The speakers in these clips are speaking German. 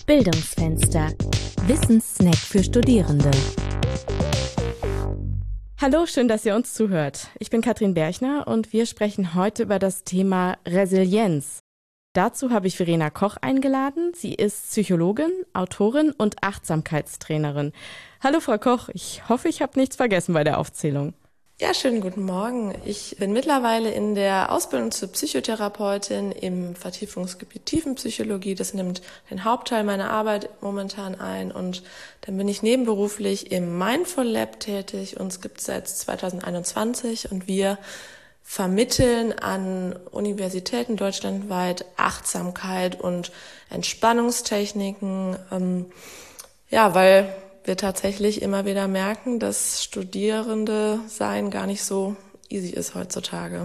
Bildungsfenster. Wissenssnack für Studierende. Hallo, schön, dass ihr uns zuhört. Ich bin Katrin Berchner und wir sprechen heute über das Thema Resilienz. Dazu habe ich Verena Koch eingeladen. Sie ist Psychologin, Autorin und Achtsamkeitstrainerin. Hallo Frau Koch, ich hoffe, ich habe nichts vergessen bei der Aufzählung. Ja, schönen guten Morgen. Ich bin mittlerweile in der Ausbildung zur Psychotherapeutin im Vertiefungsgebiet Tiefenpsychologie. Das nimmt den Hauptteil meiner Arbeit momentan ein. Und dann bin ich nebenberuflich im Mindful Lab tätig. Uns gibt es seit 2021 und wir vermitteln an Universitäten deutschlandweit Achtsamkeit und Entspannungstechniken. Weil wir tatsächlich immer wieder merken, dass Studierende sein gar nicht so easy ist heutzutage.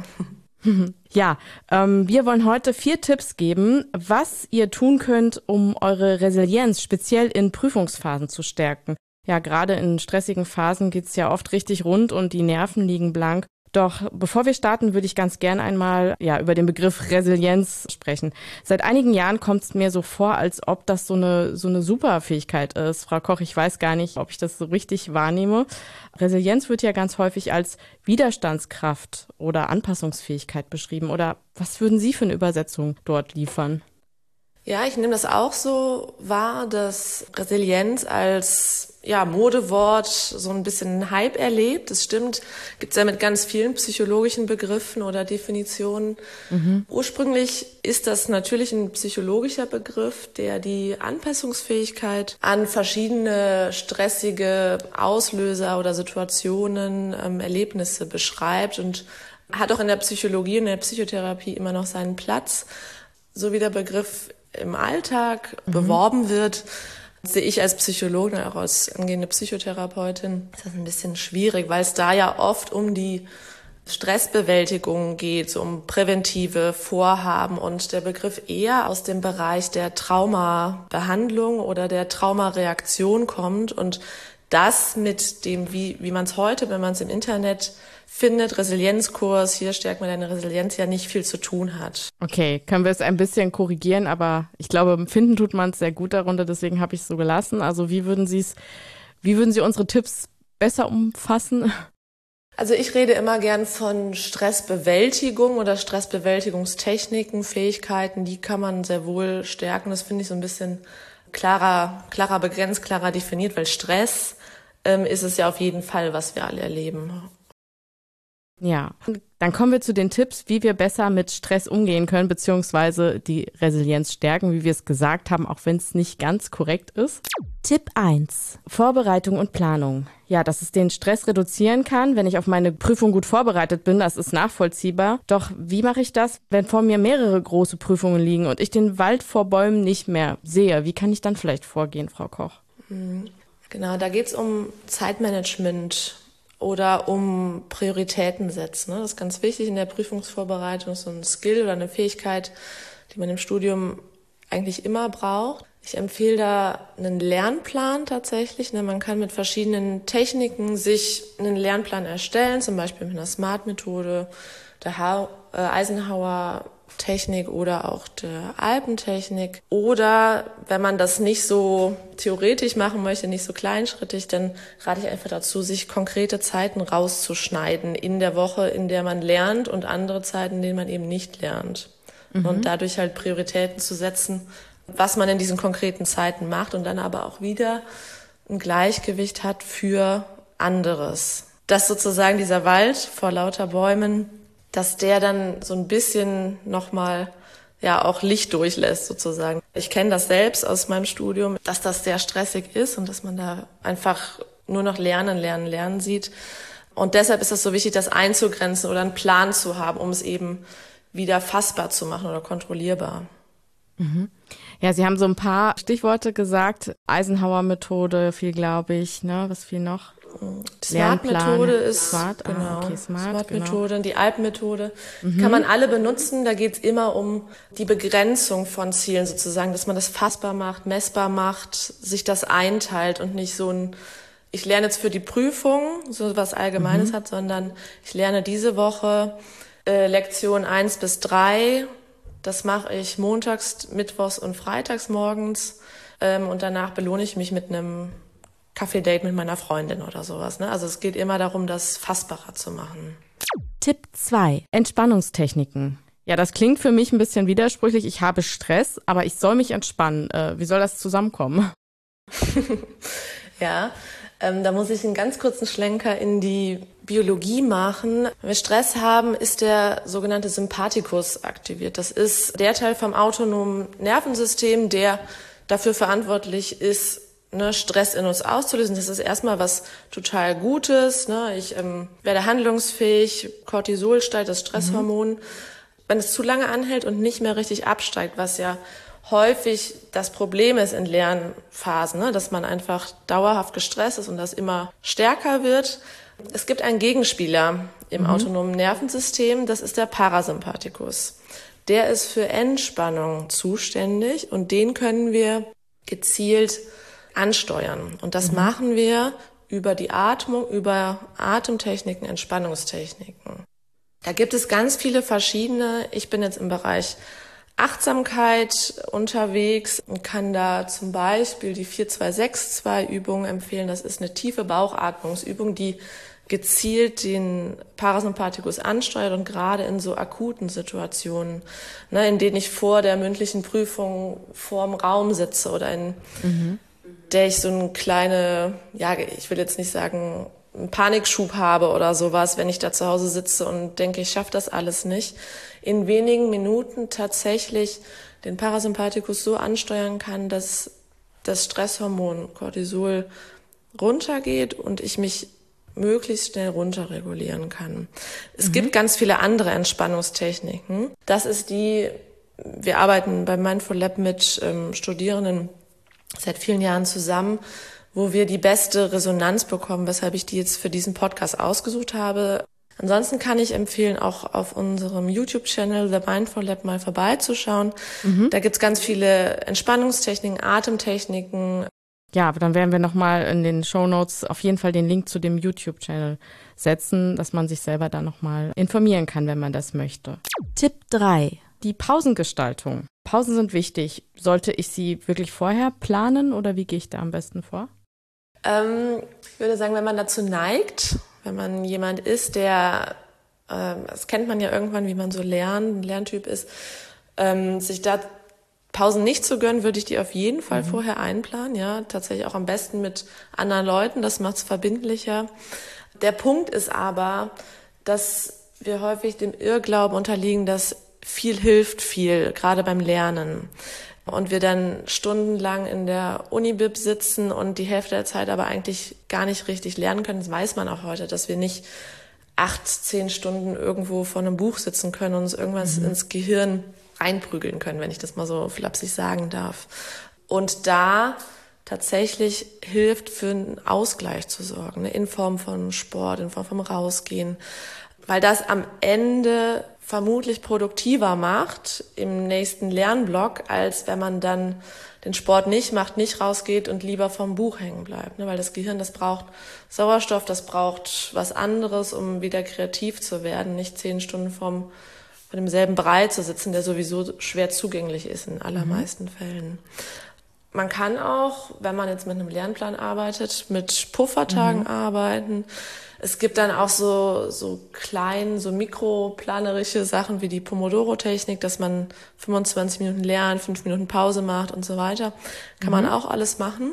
Ja, wir wollen heute 4 Tipps geben, was ihr tun könnt, um eure Resilienz speziell in Prüfungsphasen zu stärken. Ja, gerade in stressigen Phasen geht's ja oft richtig rund und die Nerven liegen blank. Doch bevor wir starten, würde ich ganz gern einmal über den Begriff Resilienz sprechen. Seit einigen Jahren kommt es mir so vor, als ob das so eine Superfähigkeit ist. Frau Koch, ich weiß gar nicht, ob ich das so richtig wahrnehme. Resilienz wird ja ganz häufig als Widerstandskraft oder Anpassungsfähigkeit beschrieben. Oder was würden Sie für eine Übersetzung dort liefern? Ja, ich nehme das auch so wahr, dass Resilienz als Modewort so ein bisschen einen Hype erlebt. Das stimmt, gibt's ja mit ganz vielen psychologischen Begriffen oder Definitionen. Ursprünglich ist das natürlich ein psychologischer Begriff, der die Anpassungsfähigkeit an verschiedene stressige Auslöser oder Situationen, Erlebnisse beschreibt und hat auch in der Psychologie und in der Psychotherapie immer noch seinen Platz. So wie der Begriff im Alltag beworben wird, sehe ich als Psychologin, auch als angehende Psychotherapeutin, ist das ein bisschen schwierig, weil es da ja oft um die Stressbewältigung geht, so um präventive Vorhaben und der Begriff eher aus dem Bereich der Traumabehandlung oder der Traumareaktion kommt und das mit dem, wie man es heute, wenn man es im Internet findet, Resilienzkurs, hier stärkt man deine Resilienz, ja nicht viel zu tun hat. Okay, können wir es ein bisschen korrigieren, aber ich glaube, finden tut man es sehr gut darunter, deswegen habe ich es so gelassen. Also wie würden Sie unsere Tipps besser umfassen? Also ich rede immer gern von Stressbewältigung oder Stressbewältigungstechniken, Fähigkeiten, die kann man sehr wohl stärken. Das finde ich so ein bisschen klarer begrenzt, klarer definiert, weil Stress ist es ja auf jeden Fall, was wir alle erleben. Ja, dann kommen wir zu den Tipps, wie wir besser mit Stress umgehen können, beziehungsweise die Resilienz stärken, wie wir es gesagt haben, auch wenn es nicht ganz korrekt ist. Tipp 1. Vorbereitung und Planung. Ja, dass es den Stress reduzieren kann, wenn ich auf meine Prüfung gut vorbereitet bin, das ist nachvollziehbar. Doch wie mache ich das, wenn vor mir mehrere große Prüfungen liegen und ich den Wald vor Bäumen nicht mehr sehe? Wie kann ich dann vielleicht vorgehen, Frau Koch? Genau, da geht es um Zeitmanagement oder um Prioritäten setzen. Das ist ganz wichtig in der Prüfungsvorbereitung, so ein Skill oder eine Fähigkeit, die man im Studium eigentlich immer braucht. Ich empfehle da einen Lernplan tatsächlich. Man kann mit verschiedenen Techniken sich einen Lernplan erstellen, zum Beispiel mit einer SMART-Methode, der Eisenhower-Technik oder auch der Alpentechnik. Oder wenn man das nicht so theoretisch machen möchte, nicht so kleinschrittig, dann rate ich einfach dazu, sich konkrete Zeiten rauszuschneiden in der Woche, in der man lernt und andere Zeiten, in denen man eben nicht lernt. Und dadurch halt Prioritäten zu setzen, was man in diesen konkreten Zeiten macht und dann aber auch wieder ein Gleichgewicht hat für anderes. Dass sozusagen dieser Wald vor lauter Bäumen, dass der dann so ein bisschen nochmal auch Licht durchlässt sozusagen. Ich kenne das selbst aus meinem Studium, dass das sehr stressig ist und dass man da einfach nur noch Lernen sieht. Und deshalb ist es so wichtig, das einzugrenzen oder einen Plan zu haben, um es eben wieder fassbar zu machen oder kontrollierbar. Ja, Sie haben so ein paar Stichworte gesagt. Eisenhower-Methode, viel glaube ich, ne? Was viel noch? Die SMART-Methode ist SMART-Methode, genau. Die ALP-Methode kann man alle benutzen. Da geht es immer um die Begrenzung von Zielen sozusagen, dass man das fassbar macht, messbar macht, sich das einteilt und nicht so ein ich lerne jetzt für die Prüfung, so was Allgemeines hat, sondern ich lerne diese Woche Lektion 1 bis 3. Das mache ich montags, mittwochs und freitags morgens. und danach belohne ich mich mit einem Kaffee-Date mit meiner Freundin oder sowas. Ne? Also es geht immer darum, das fassbarer zu machen. Tipp 2. Entspannungstechniken. Ja, das klingt für mich ein bisschen widersprüchlich. Ich habe Stress, aber ich soll mich entspannen. Wie soll das zusammenkommen? Ja, da muss ich einen ganz kurzen Schlenker in die Biologie machen. Wenn wir Stress haben, ist der sogenannte Sympathikus aktiviert. Das ist der Teil vom autonomen Nervensystem, der dafür verantwortlich ist, Stress in uns auszulösen. Das ist erstmal was total Gutes. Ich werde handlungsfähig, Cortisol steigt, das Stresshormon. Wenn es zu lange anhält und nicht mehr richtig absteigt, was ja häufig das Problem ist in Lernphasen, dass man einfach dauerhaft gestresst ist und das immer stärker wird. Es gibt einen Gegenspieler im autonomen Nervensystem, das ist der Parasympathikus. Der ist für Entspannung zuständig und den können wir gezielt ansteuern. Und das machen wir über die Atmung, über Atemtechniken, Entspannungstechniken. Da gibt es ganz viele verschiedene. Ich bin jetzt im Bereich Achtsamkeit unterwegs und kann da zum Beispiel die 4-2-6-2-Übung empfehlen. Das ist eine tiefe Bauchatmungsübung, die gezielt den Parasympathikus ansteuert und gerade in so akuten Situationen, in denen ich vor der mündlichen Prüfung vorm Raum sitze oder in der ich so eine kleine, ich will jetzt nicht sagen, einen Panikschub habe oder sowas, wenn ich da zu Hause sitze und denke, ich schaffe das alles nicht, in wenigen Minuten tatsächlich den Parasympathikus so ansteuern kann, dass das Stresshormon Cortisol runtergeht und ich mich möglichst schnell runterregulieren kann. Es gibt ganz viele andere Entspannungstechniken. Das ist wir arbeiten beim Mindful Lab mit Studierenden seit vielen Jahren zusammen, wo wir die beste Resonanz bekommen, weshalb ich die jetzt für diesen Podcast ausgesucht habe. Ansonsten kann ich empfehlen, auch auf unserem YouTube-Channel The Mindful Lab mal vorbeizuschauen. Da gibt's ganz viele Entspannungstechniken, Atemtechniken. Ja, aber dann werden wir nochmal in den Shownotes auf jeden Fall den Link zu dem YouTube-Channel setzen, dass man sich selber da nochmal informieren kann, wenn man das möchte. Tipp 3. Die Pausengestaltung. Pausen sind wichtig. Sollte ich sie wirklich vorher planen oder wie gehe ich da am besten vor? Ich würde sagen, wenn man dazu neigt, wenn man jemand ist, der, das kennt man ja irgendwann, wie man so ein Lerntyp ist, sich da Pausen nicht zu gönnen, würde ich die auf jeden Fall vorher einplanen. Ja, tatsächlich auch am besten mit anderen Leuten, das macht es verbindlicher. Der Punkt ist aber, dass wir häufig dem Irrglauben unterliegen, dass viel hilft viel, gerade beim Lernen. Und wir dann stundenlang in der Unibib sitzen und die Hälfte der Zeit aber eigentlich gar nicht richtig lernen können. Das weiß man auch heute, dass wir nicht 8-10 Stunden irgendwo vor einem Buch sitzen können und uns irgendwas ins Gehirn reinprügeln können, wenn ich das mal so flapsig sagen darf. Und da tatsächlich hilft, für einen Ausgleich zu sorgen, in Form von Sport, in Form von Rausgehen, weil das am Ende vermutlich produktiver macht im nächsten Lernblock, als wenn man dann den Sport nicht macht, nicht rausgeht und lieber vom Buch hängen bleibt. Weil das Gehirn, das braucht Sauerstoff, das braucht was anderes, um wieder kreativ zu werden, nicht 10 Stunden vor demselben Brei zu sitzen, der sowieso schwer zugänglich ist in allermeisten Fällen. Man kann auch, wenn man jetzt mit einem Lernplan arbeitet, mit Puffertagen arbeiten. Es gibt dann auch so mikroplanerische Sachen wie die Pomodoro-Technik, dass man 25 Minuten lernt, 5 Minuten Pause macht und so weiter. Kann man auch alles machen.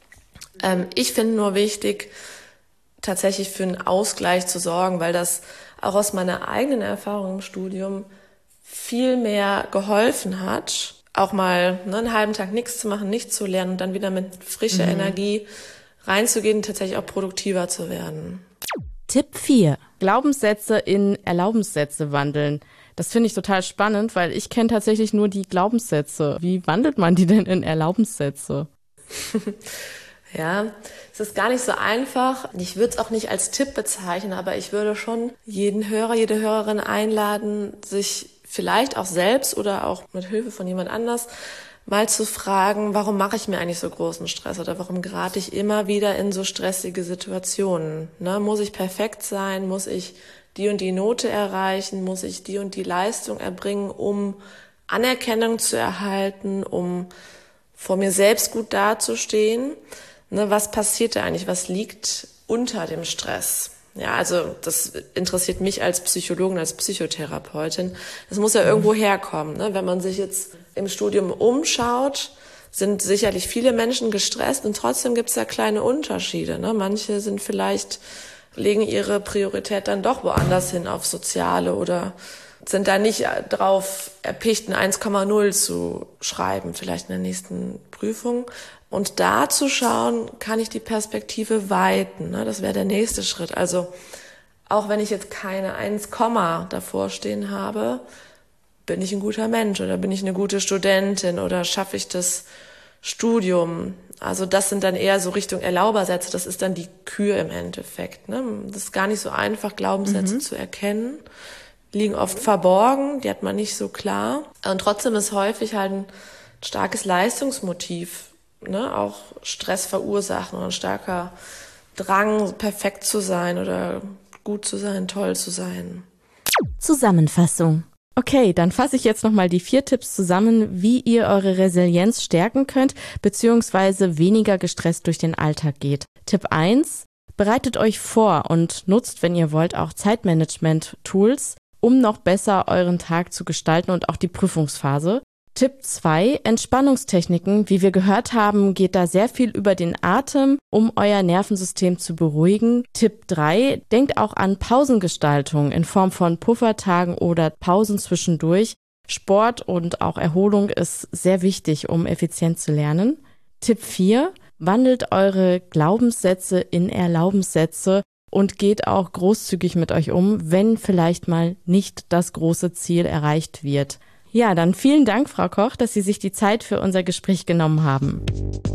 Ich finde nur wichtig, tatsächlich für einen Ausgleich zu sorgen, weil das auch aus meiner eigenen Erfahrung im Studium viel mehr geholfen hat, auch mal einen halben Tag nichts zu machen, nichts zu lernen und dann wieder mit frischer Energie reinzugehen und tatsächlich auch produktiver zu werden. Tipp 4. Glaubenssätze in Erlaubenssätze wandeln. Das finde ich total spannend, weil ich kenne tatsächlich nur die Glaubenssätze. Wie wandelt man die denn in Erlaubenssätze? Ja, es ist gar nicht so einfach. Ich würde es auch nicht als Tipp bezeichnen, aber ich würde schon jeden Hörer, jede Hörerin einladen, sich vielleicht auch selbst oder auch mit Hilfe von jemand anders mal zu fragen, warum mache ich mir eigentlich so großen Stress oder warum gerate ich immer wieder in so stressige Situationen? Muss ich perfekt sein? Muss ich die und die Note erreichen? Muss ich die und die Leistung erbringen, um Anerkennung zu erhalten, um vor mir selbst gut dazustehen. Ne, was passiert da eigentlich? Was liegt unter dem Stress? Ja, also das interessiert mich als Psychologin, als Psychotherapeutin. Das muss ja irgendwo herkommen. Ne? Wenn man sich jetzt im Studium umschaut, sind sicherlich viele Menschen gestresst und trotzdem gibt es ja kleine Unterschiede. Ne? Manche sind vielleicht, legen ihre Priorität dann doch woanders hin, auf Soziale, oder sind da nicht drauf erpicht, ein 1,0 zu schreiben, vielleicht in der nächsten Prüfung. Und da zu schauen, kann ich die Perspektive weiten. Ne? Das wäre der nächste Schritt. Also auch wenn ich jetzt keine 1, davor stehen habe, bin ich ein guter Mensch oder bin ich eine gute Studentin oder schaffe ich das Studium? Also das sind dann eher so Richtung Erlaubersätze. Das ist dann die Kür im Endeffekt. Ne? Das ist gar nicht so einfach, Glaubenssätze zu erkennen. Liegen oft verborgen, die hat man nicht so klar. Und trotzdem ist häufig halt ein starkes Leistungsmotiv, ne, auch Stress verursachen und ein starker Drang, perfekt zu sein oder gut zu sein, toll zu sein. Zusammenfassung. Okay, dann fasse ich jetzt nochmal die 4 Tipps zusammen, wie ihr eure Resilienz stärken könnt, beziehungsweise weniger gestresst durch den Alltag geht. Tipp 1, bereitet euch vor und nutzt, wenn ihr wollt, auch Zeitmanagement-Tools, um noch besser euren Tag zu gestalten und auch die Prüfungsphase. Tipp 2, Entspannungstechniken. Wie wir gehört haben, geht da sehr viel über den Atem, um euer Nervensystem zu beruhigen. Tipp 3, denkt auch an Pausengestaltung in Form von Puffertagen oder Pausen zwischendurch. Sport und auch Erholung ist sehr wichtig, um effizient zu lernen. Tipp 4, wandelt eure Glaubenssätze in Erlaubenssätze und geht auch großzügig mit euch um, wenn vielleicht mal nicht das große Ziel erreicht wird. Ja, dann vielen Dank, Frau Koch, dass Sie sich die Zeit für unser Gespräch genommen haben.